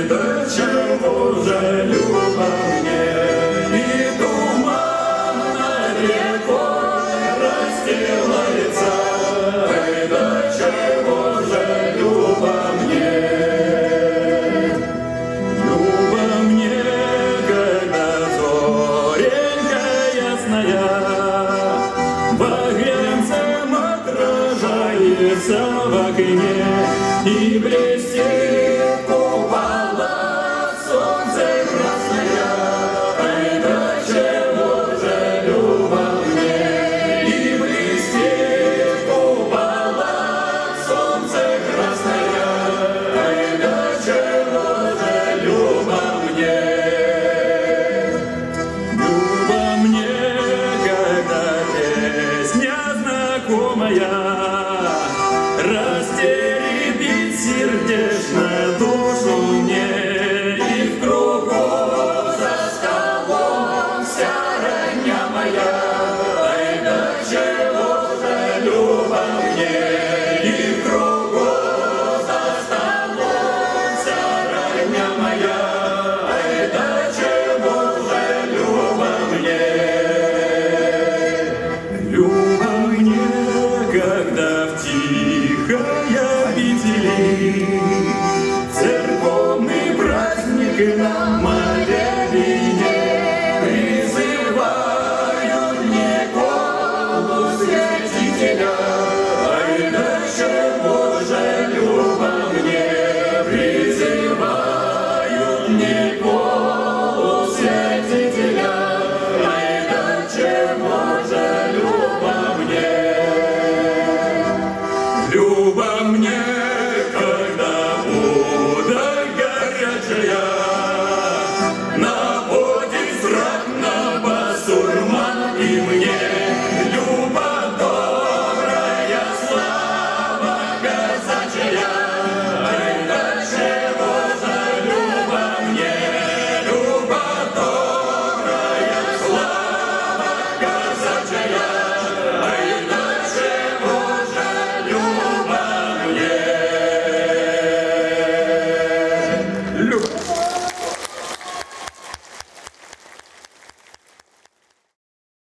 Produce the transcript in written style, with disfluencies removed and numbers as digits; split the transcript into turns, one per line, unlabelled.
до чего же люба мне, и туманно рекой расстилается, ай, до чего же люба мне. Люба мне, когда зоренька ясная багрянцем отражается в окне и блестит купола солнце красное, ай, до чего же люба мне, и блестит купола солнце красное, ай, до чего же люба мне. Люба мне, когда песня знакомая растеребит сердечно душу мне, и в кругу за столом вся родня моя, ай, до чего же люба мне, и в кругу за столом вся родня моя, ай, до чего же люба мне. Люба мне, когда в тихой обители церковный праздник нам